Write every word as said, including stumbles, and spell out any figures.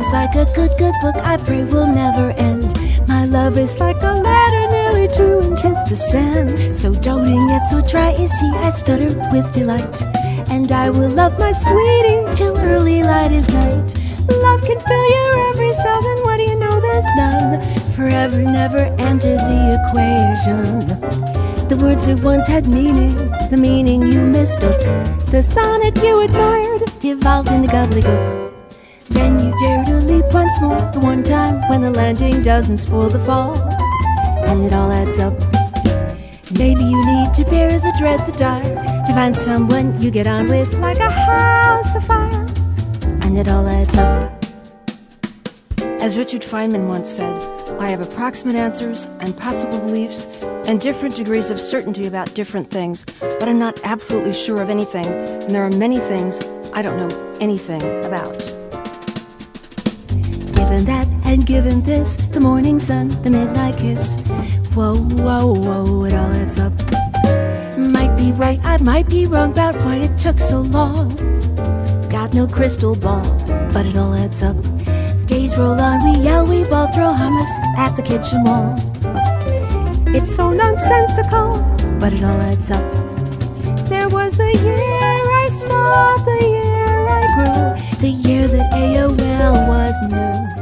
just like a good, good book I pray will never end. My love is like a letter nearly too intense to send. So doting yet so dry is he, I stutter with delight. And I will love my sweetie till early light is night. Love can fill your every cell, then what do you know, there's none. Forever never enter the equation. The words that once had meaning, the meaning you mistook. The sonnet you admired evolved into gobbledygook. Then you dare to leap once more, the one time when the landing doesn't spoil the fall. And it all adds up. Maybe you need to bear the dread, the dire, to find someone you get on with like a house afire. And it all adds up. As Richard Feynman once said, I have approximate answers and possible beliefs and different degrees of certainty about different things, but I'm not absolutely sure of anything, and there are many things I don't know anything about. Given that and given this, the morning sun, the midnight kiss, whoa, whoa, whoa, it all adds up. Might be right, I might be wrong about why it took so long. Got no crystal ball, but it all adds up. The days roll on, we yell, we bawl, throw hummus at the kitchen wall. It's so nonsensical, but it all adds up. There was the year I stopped, the year I grew, the year that A O L was new.